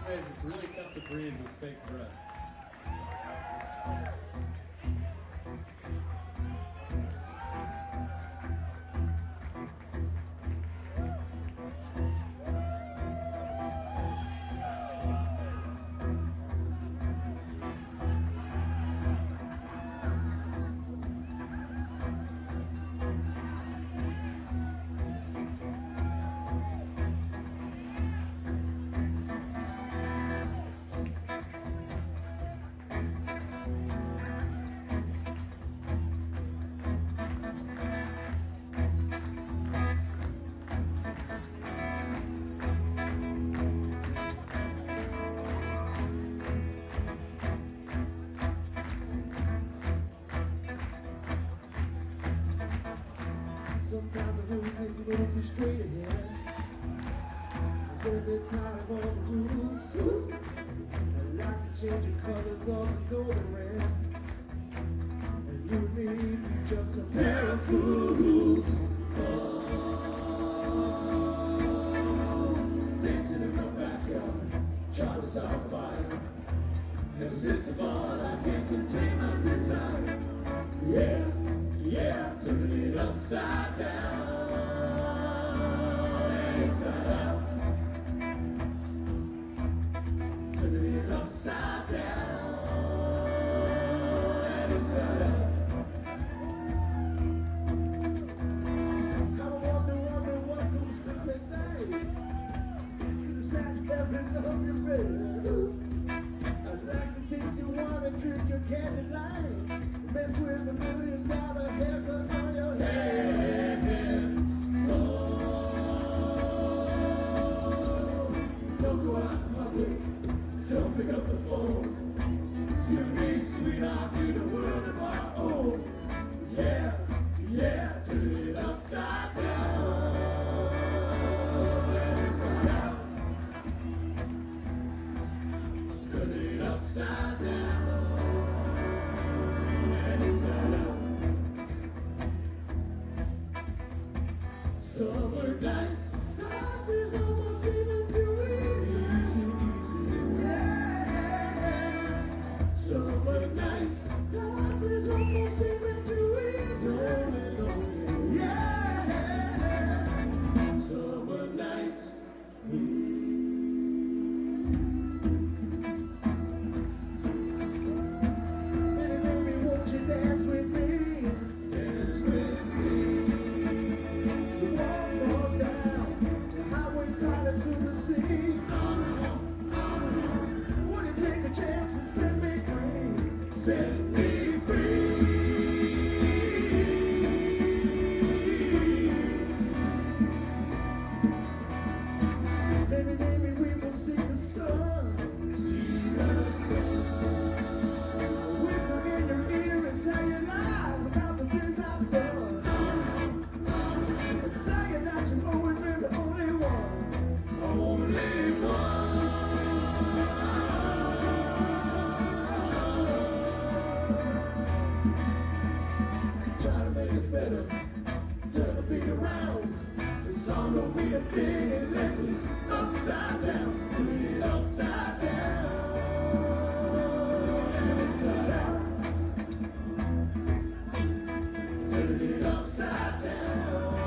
days it's really tough to breathe with fake breasts. Sometimes the road seems a little too straight ahead. I'm getting a bit tired of all the rules. I like to change the colors of the golden red. And you and me be just a pair of fools. Oh, dancing in my backyard, trying to start a fire. Ever since the fall, I can't contain my desire. Yeah. Yeah, turning it upside down and inside out. Turning it upside down and inside out. I wonder what goes through midnight. Is that every love you read? I'd like to taste your wine and drink your candy line. Mess with $1 million haircut on your head. Oh, don't go out in public, don't pick up the phone. You and me, sweetheart, need a world of our own. Yeah, yeah, turn it upside down and inside out. Turn it upside down. Summer nights, life is almost even too easy. Yeah. Summer nights, life is almost even too easy. Yeah. Summer nights. Baby, won't you dance with me? Dance with me. Sliding to the sea. Would you take a chance and set me free? Set me free. Maybe we will see the sun. See the sun. Whisper in your ear and tell you lies about the things I've done. And tell you that you've always been the only one. Only one. Try to make it better, turn the beat around. The song don't mean a thing unless it's upside down. Turn it upside down and inside out. Turn it upside down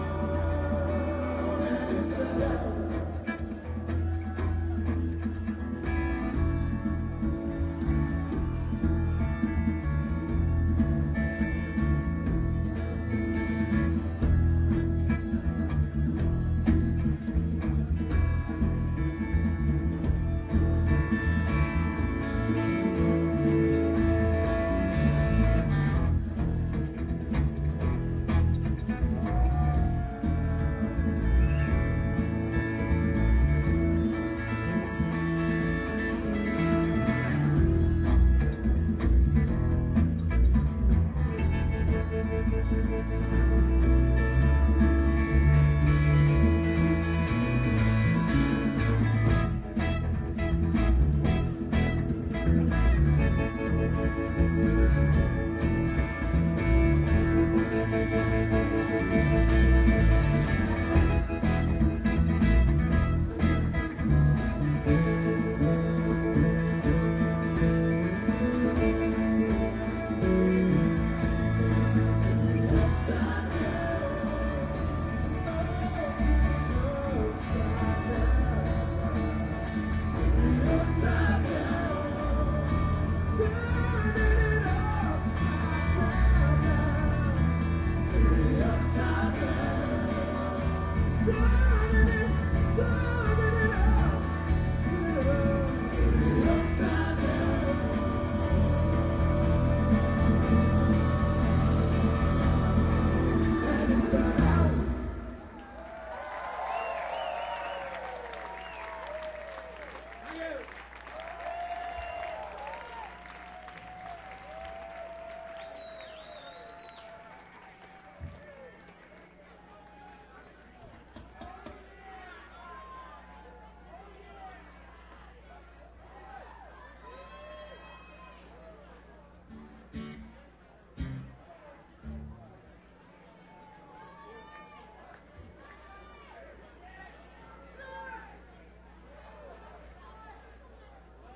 and inside out. turning it up.